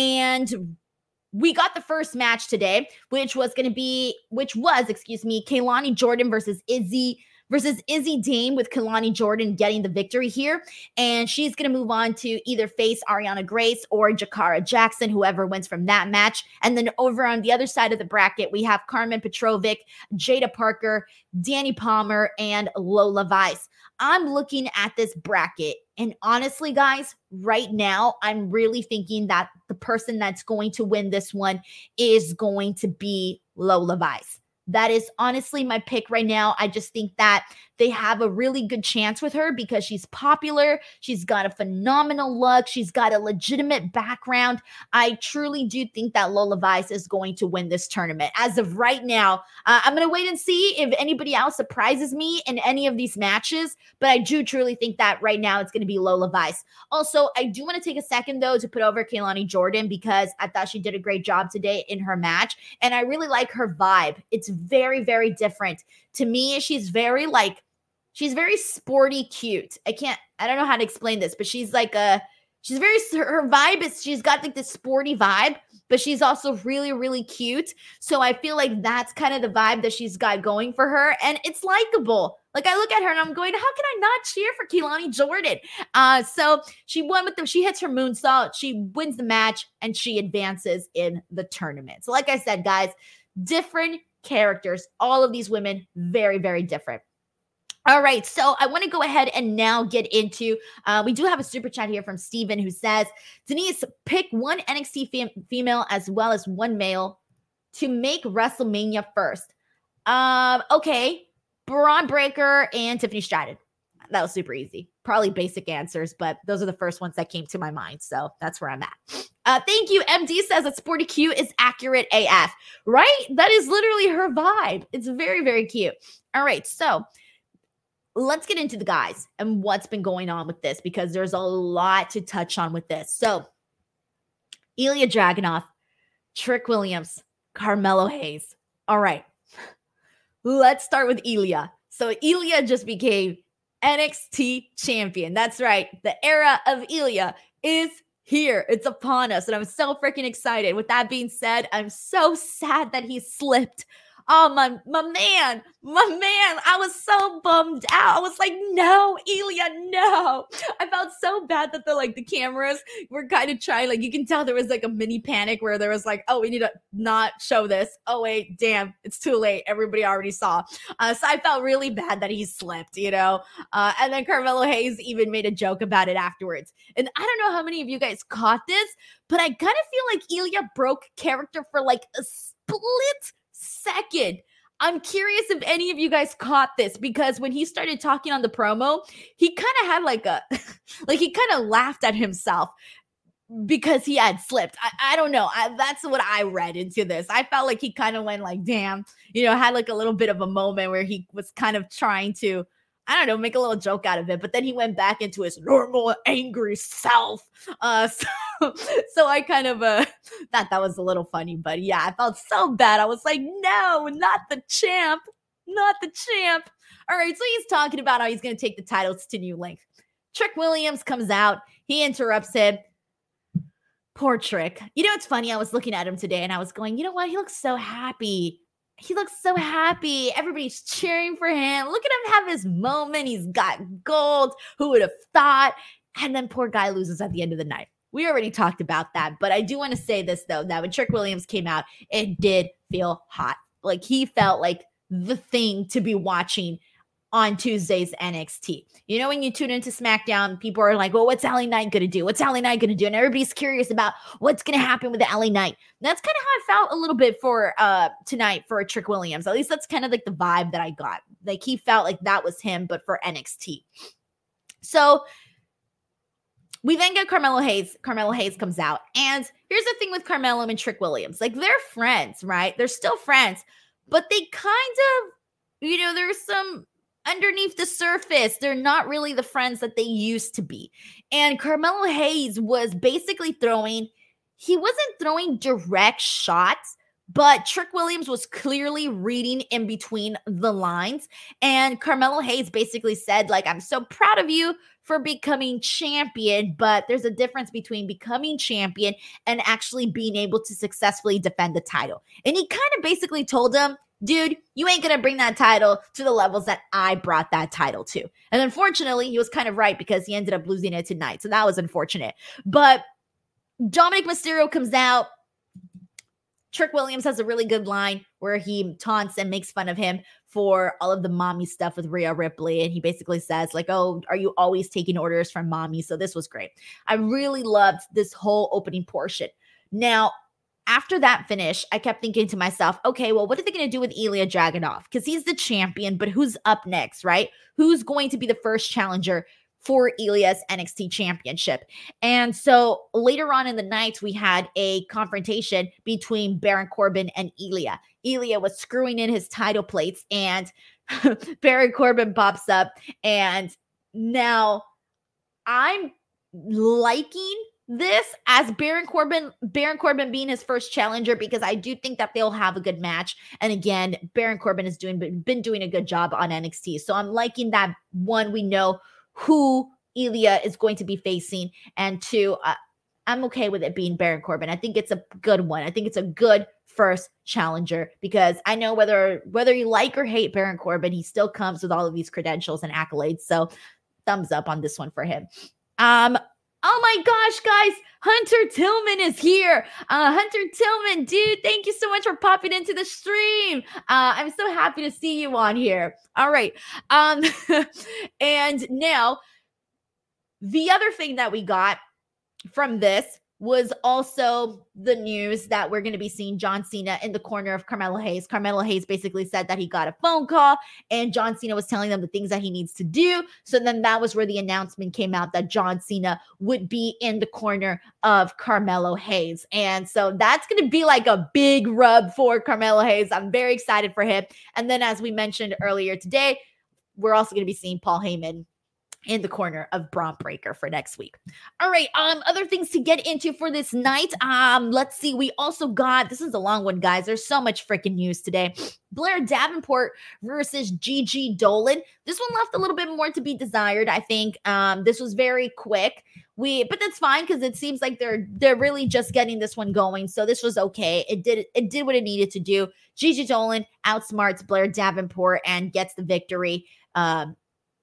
and we got the first match today, which was going to be, which was, excuse me, Keilani Jordan versus Izzy versus Izzy Dame, with Keilani Jordan getting the victory here. And she's going to move on to either face Ariana Grace or Jakara Jackson, whoever wins from that match. And then over on the other side of the bracket, we have Carmen Petrovic, Jada Parker, Danny Palmer, and Lola Vice. I'm looking at this bracket, and honestly, guys, right now, I'm really thinking that the person that's going to win this one is going to be Lola Vice. That is honestly my pick right now. I just think that they have a really good chance with her because she's popular. She's got a phenomenal look. She's got a legitimate background. I truly do think that Lola Vice is going to win this tournament. As of right now, uh, I'm going to wait and see if anybody else surprises me in any of these matches, but I do truly think that right now it's going to be Lola Vice. Also, I do want to take a second, though, to put over Keilani Jordan because I thought she did a great job today in her match, and I really like her vibe. It's very, very different. To me, she's very like, she's very sporty cute. I can't, I don't know how to explain this, but she's like a, she's very, her vibe is, she's got like this sporty vibe, but she's also really, really cute. So I feel like that's kind of the vibe that she's got going for her. And it's likable. Like I look at her and I'm going, how can I not cheer for Keilani Jordan? Uh, so she won with them. She hits her moonsault. She wins the match and she advances in the tournament. So like I said, guys, different characters. All of these women, very, very different. All right, so I want to go ahead and now get into, uh, we do have a super chat here from Steven who says, Denise, pick one N X T fem- female as well as one male to make WrestleMania first. Um, okay, Braun Breaker and Tiffany Stratton. That was super easy. Probably basic answers, but those are the first ones that came to my mind, so that's where I'm at. Uh, thank you. M D says that Sporty Cute is accurate A F, right? That is literally her vibe. It's very, very cute. All right, so let's get into the guys and what's been going on with this because there's a lot to touch on with this. So, Ilya Dragunov, Trick Williams, Carmelo Hayes. All right, let's start with Ilya. So, Ilya just became N X T champion. That's right. The era of Ilya is here. It's upon us. And I'm so freaking excited. With that being said, I'm so sad that he slipped. Oh, my, my man, my man, I was so bummed out. I was like, no, Ilya, no. I felt so bad that the, like, the cameras were kind of trying, like, you can tell there was, like, a mini panic where there was, like, oh, we need to not show this. Oh, wait, damn, it's too late. Everybody already saw. Uh, so I felt really bad that he slipped, you know? Uh, and then Carmelo Hayes even made a joke about it afterwards. And I don't know how many of you guys caught this, but I kind of feel like Ilya broke character for, like, a split second. I'm curious if any of you guys caught this because when he started talking on the promo, he kind of had like a, like he kind of laughed at himself because he had slipped. I, I don't know. I, that's what I read into this. I felt like he kind of went like, damn, you know, had like a little bit of a moment where he was kind of trying to, I don't know, make a little joke out of it, but then he went back into his normal angry self. Uh, so, so I kind of uh, thought that was a little funny, but yeah, I felt so bad. I was like, no, not the champ, not the champ. All right, so he's talking about how he's going to take the titles to new length. Trick Williams comes out. He interrupts him. Poor Trick. You know, it's funny. I was looking at him today and I was going, you know what? He looks so happy. He looks so happy. Everybody's cheering for him. Look at him have his moment. He's got gold. Who would have thought? And then poor guy loses at the end of the night. We already talked about that. But I do want to say this, though, that when Trick Williams came out, it did feel hot. Like he felt like the thing to be watching on Tuesday's N X T. You know, when you tune into SmackDown, people are like, well, what's L A Knight going to do? What's L A Knight going to do? And everybody's curious about what's going to happen with the L A Knight. And that's kind of how I felt a little bit for uh tonight for Trick Williams. At least that's kind of like the vibe that I got. Like he felt like that was him, but for N X T. So we then get Carmelo Hayes. Carmelo Hayes comes out. And here's the thing with Carmelo and Trick Williams. Like they're friends, right? They're still friends, but they kind of, you know, there's some underneath the surface, they're not really the friends that they used to be. And Carmelo Hayes was basically throwing, he wasn't throwing direct shots, but Trick Williams was clearly reading in between the lines. And Carmelo Hayes basically said, like, I'm so proud of you for becoming champion, but there's a difference between becoming champion and actually being able to successfully defend the title. And he kind of basically told him, dude, you ain't going to bring that title to the levels that I brought that title to. And unfortunately, he was kind of right because he ended up losing it tonight. So that was unfortunate. But Dominic Mysterio comes out. Trick Williams has a really good line where he taunts and makes fun of him for all of the mommy stuff with Rhea Ripley. And he basically says like, oh, are you always taking orders from mommy? So this was great. I really loved this whole opening portion. Now, after that finish, I kept thinking to myself, okay, well, what are they going to do with Ilya Dragunov? Because he's the champion, but who's up next, right? Who's going to be the first challenger for Ilya's N X T championship? And so later on in the night, we had a confrontation between Baron Corbin and Ilya. Ilya was screwing in his title plates and Baron Corbin pops up. And now I'm liking this as Baron Corbin, Baron Corbin being his first challenger, because I do think that they'll have a good match. And again, Baron Corbin has doing been doing a good job on N X T. So I'm liking that. One, we know who Ilya is going to be facing, and two, uh, I'm okay with it being Baron Corbin. I think it's a good one. I think it's a good first challenger because I know whether whether you like or hate Baron Corbin, he still comes with all of these credentials and accolades. So thumbs up on this one for him. Um. Oh my gosh, guys, Hunter Tillman is here. Uh, Hunter Tillman, dude, thank you so much for popping into the stream. Uh, I'm so happy to see you on here. All right. Um, and now, the other thing that we got from this was also the news that we're going to be seeing John Cena in the corner of Carmelo Hayes. Carmelo Hayes basically said that he got a phone call and John Cena was telling them the things that he needs to do. So then that was where the announcement came out that John Cena would be in the corner of Carmelo Hayes. And so that's going to be like a big rub for Carmelo Hayes. I'm very excited for him. And then as we mentioned earlier today, we're also going to be seeing Paul Heyman in the corner of Bron Breakker for next week. All right. Um, other things to get into for this night. Um, let's see. We also got, this is a long one, guys. There's so much freaking news today. Blair Davenport versus Gigi Dolan. This one left a little bit more to be desired, I think. Um, this was very quick. We, but that's fine because it seems like they're they're really just getting this one going. So this was okay. It did it did what it needed to do. Gigi Dolan outsmarts Blair Davenport and gets the victory. Um,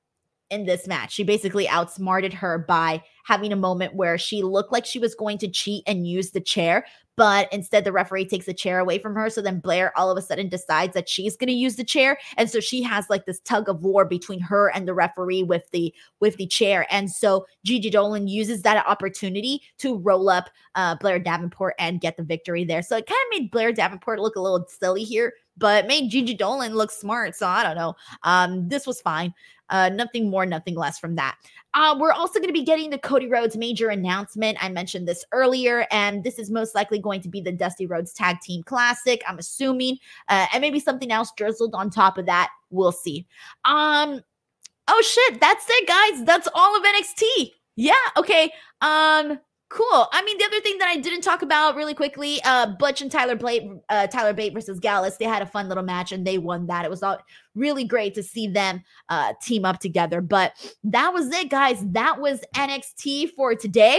in this match. She basically outsmarted her by having a moment where she looked like she was going to cheat and use the chair, but instead the referee takes the chair away from her. So then Blair all of a sudden decides that she's going to use the chair. And so she has like this tug of war between her and the referee with the, with the chair. And so Gigi Dolan uses that opportunity to roll up uh, Blair Davenport and get the victory there. So it kind of made Blair Davenport look a little silly here, but made Gigi Dolan look smart. So I don't know. Um, this was fine. Uh, nothing more, nothing less from that. Uh, we're also going to be getting the Cody Rhodes major announcement. I mentioned this earlier, and this is most likely going to be the Dusty Rhodes Tag Team Classic, I'm assuming, uh, and maybe something else drizzled on top of that. We'll see. Um, oh shit, that's it, guys. That's all of N X T. Yeah, okay. Um, cool. I mean, the other thing that I didn't talk about really quickly, uh, Butch and Tyler Bate, uh, Tyler Bate versus Gallus, they had a fun little match and they won that. It was all really great to see them uh, team up together. But that was it, guys. That was N X T for today.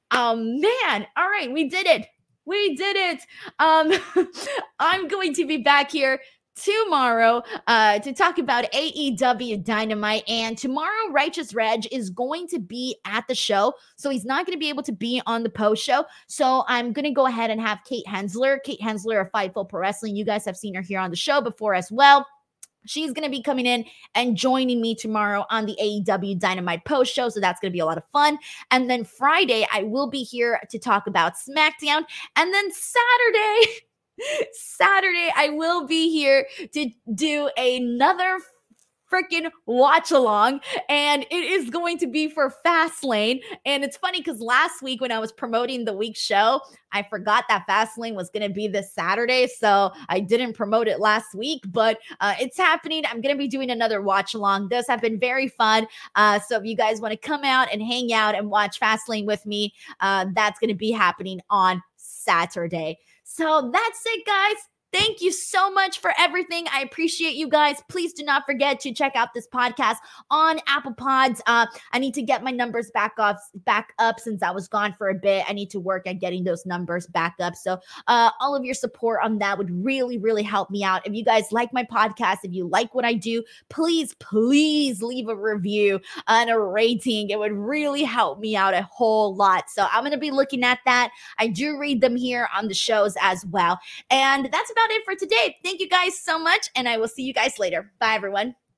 Oh man. All right, we did it. We did it. Um, I'm going to be back here tomorrow uh, to talk about A E W Dynamite. And tomorrow, Righteous Reg is going to be at the show. So he's not going to be able to be on the post show. So I'm going to go ahead and have Kate Hensler. Kate Hensler of Fightful Pro Wrestling. You guys have seen her here on the show before as well. She's going to be coming in and joining me tomorrow on the A E W Dynamite post show. So that's going to be a lot of fun. And then Friday, I will be here to talk about SmackDown. And then Saturday, Saturday, I will be here to do another freaking watch along, and it is going to be for Fastlane. And it's funny because last week when I was promoting the week show, I forgot that Fastlane was going to be this Saturday, so I didn't promote it last week, but uh, it's happening. I'm going to be doing another watch along. Those have been very fun. Uh, so if you guys want to come out and hang out and watch Fastlane with me, uh, that's going to be happening on Saturday. So that's it, guys. Thank you so much for everything. I appreciate you guys. Please do not forget to check out this podcast on Apple Pods. Uh, I need to get my numbers back up, back up since I was gone for a bit. I need to work at getting those numbers back up. So uh, all of your support on that would really, really help me out. If you guys like my podcast, if you like what I do, please, please leave a review and a rating. It would really help me out a whole lot. So I'm going to be looking at that. I do read them here on the shows as well. And that's about it for today. Thank you guys so much, and I will see you guys later. Bye, everyone.